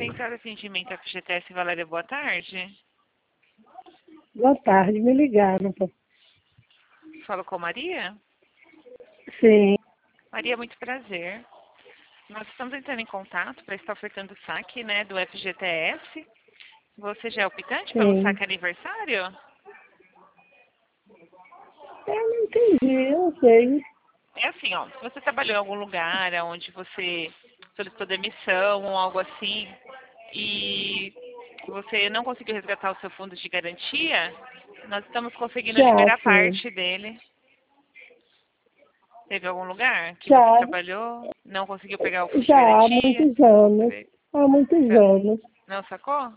Central de Atendimento FGTS, Valéria, boa tarde. Boa tarde, me ligaram. Falo com Maria? Sim, Maria, muito prazer. Nós estamos entrando em contato para estar ofertando o saque, né, do FGTS. Você já é optante pelo sim. saque aniversário? Eu não entendi, eu não sei. É assim, ó, se você trabalhou em algum lugar onde você solicitou demissão ou algo assim e você não conseguiu resgatar o seu fundo de garantia, nós estamos conseguindo Já, liberar sim. parte dele. Teve algum lugar que você Já, trabalhou, não conseguiu pegar o fundo de já há garantia? muitos anos. Há muitos anos. Não sacou?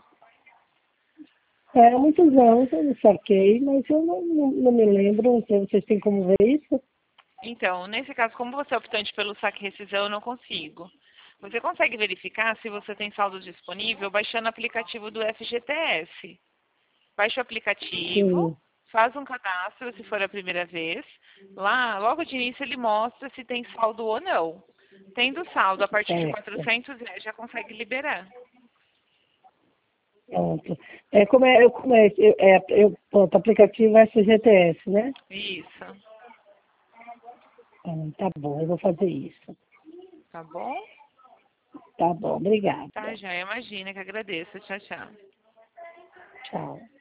Há muitos anos eu não saquei, mas eu não me lembro. Não sei, vocês têm como ver isso? Então, nesse caso, como você é optante pelo saque rescisão, eu não consigo. Você consegue verificar se você tem saldo disponível baixando o aplicativo do FGTS. Baixa o aplicativo, Sim, faz um cadastro se for a primeira vez. Lá, logo de início, ele mostra se tem saldo ou não. Tendo saldo a partir de certo. R$ 400, já consegue liberar. Pronto. Pronto, aplicativo FGTS, né? Isso. Tá bom, eu vou fazer isso. Tá bom? Tá bom, Tá, obrigada. já imagina que agradeço. Tchau, tchau. Tchau.